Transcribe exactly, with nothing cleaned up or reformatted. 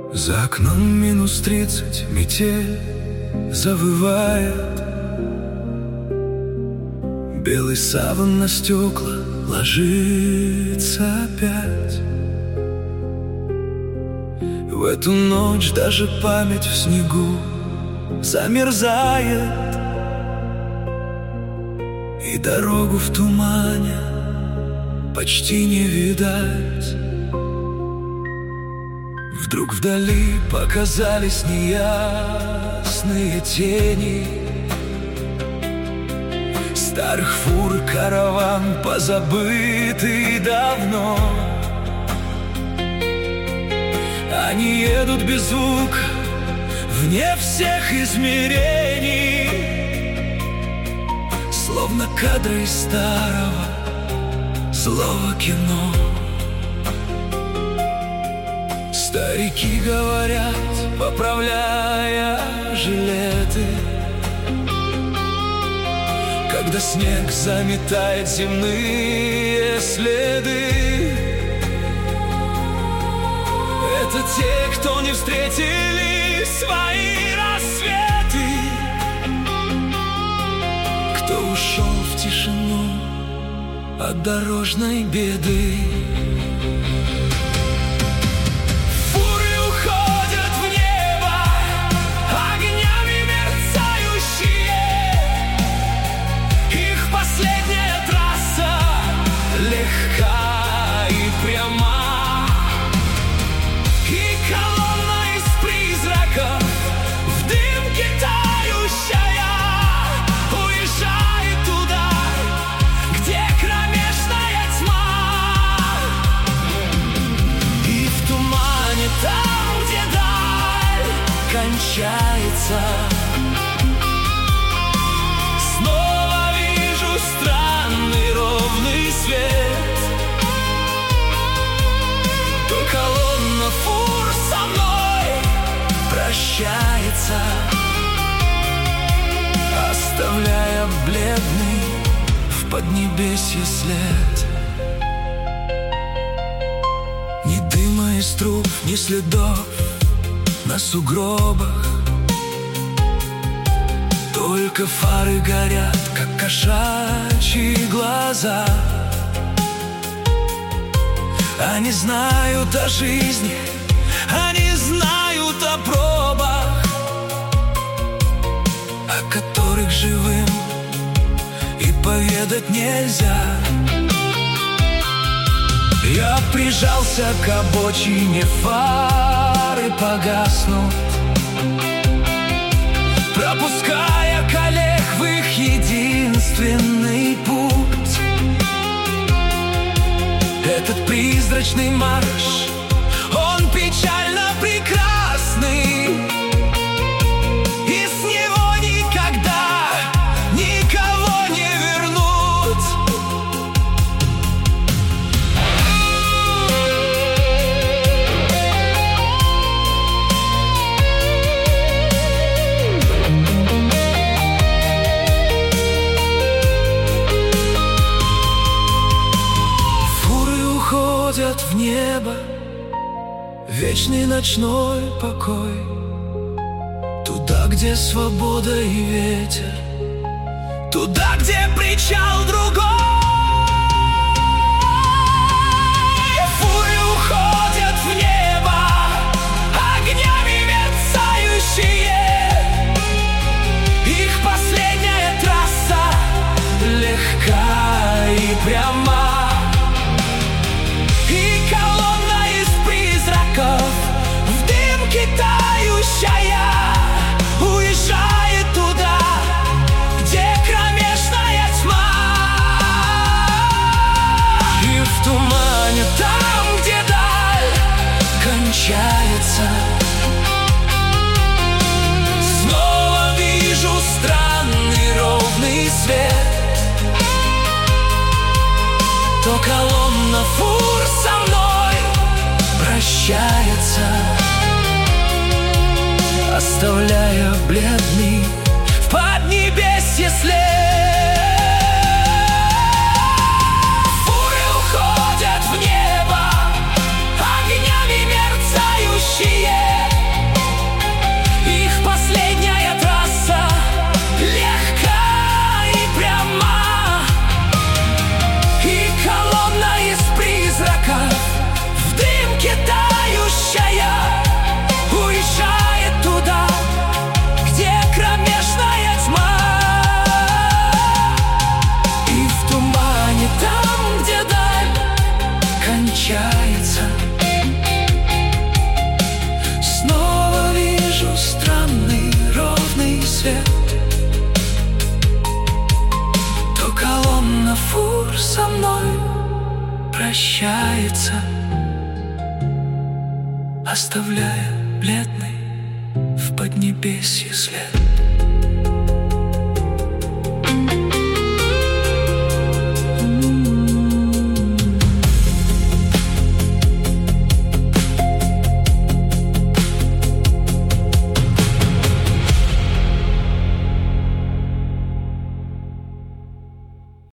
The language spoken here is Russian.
За окном минус тридцать, метель завывает. Белый саван на стекла ложится опять. В эту ночь даже память в снегу замерзает, и дорогу в тумане почти не видать. Вдруг вдали показались неясные тени старых фур, караван, позабытый давно. Они едут без звука, вне всех измерений, словно кадры из старого злого кино. Старики говорят, поправляя жилеты, когда снег заметает земные следы. Это те, кто не встретили свои рассветы, кто ушел в тишину от дорожной беды. Легка и пряма, и колонна из призраков в дымке тающая уезжает туда, где кромешная тьма. И в тумане там, где даль кончается, снова вижу странный ровный свет. То колонна фур со мной прощается, оставляя бледный в поднебесье след. Ни дыма из труб, ни следов на сугробах, только фары горят, как кошачьи глаза. Они знают о жизни, они знают о пробах, о которых живым и поведать нельзя. Я прижался к обочине, фары погаснут, пропуская коллег в их единственный путь. Этот призрачный марш, он печально прекрасный, и с него никогда никого не вернуть. Уходят в небо, вечный ночной покой, туда, где свобода и ветер, туда, где причал другой. Фуры уходят в небо, огнями мерцающие, их последняя трасса легка и пряма. В дымке тающая уезжает туда, где кромешная тьма. И в тумане там, где даль кончается, снова вижу странный ровный свет. То колонна фур со мной прощается, оставляя бледный в поднебесье след. Фуры уходят в небо, огнями мерцающие, со мной прощается, оставляя бледный в поднебесье след.